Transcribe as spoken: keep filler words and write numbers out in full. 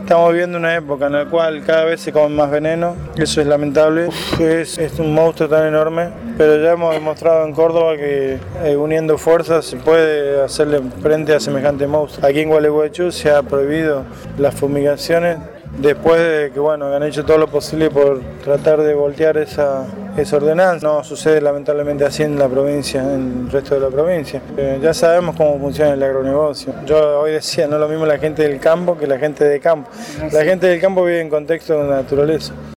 Estamos viviendo una época en la cual cada vez se come más veneno, eso es lamentable, es, es un monstruo tan enorme, pero ya hemos demostrado en Córdoba que eh, uniendo fuerzas se puede hacerle frente a semejante monstruo. Aquí en Gualeguaychú se ha prohibido las fumigaciones después de que bueno, han hecho todo lo posible por tratar de voltear esa, esa ordenanza. No sucede lamentablemente así en la provincia, en el resto de la provincia. Eh, ya sabemos cómo funciona el agronegocio. Yo hoy decía, no es lo mismo la gente del campo que la gente de campo. La gente del campo vive en contexto de naturaleza.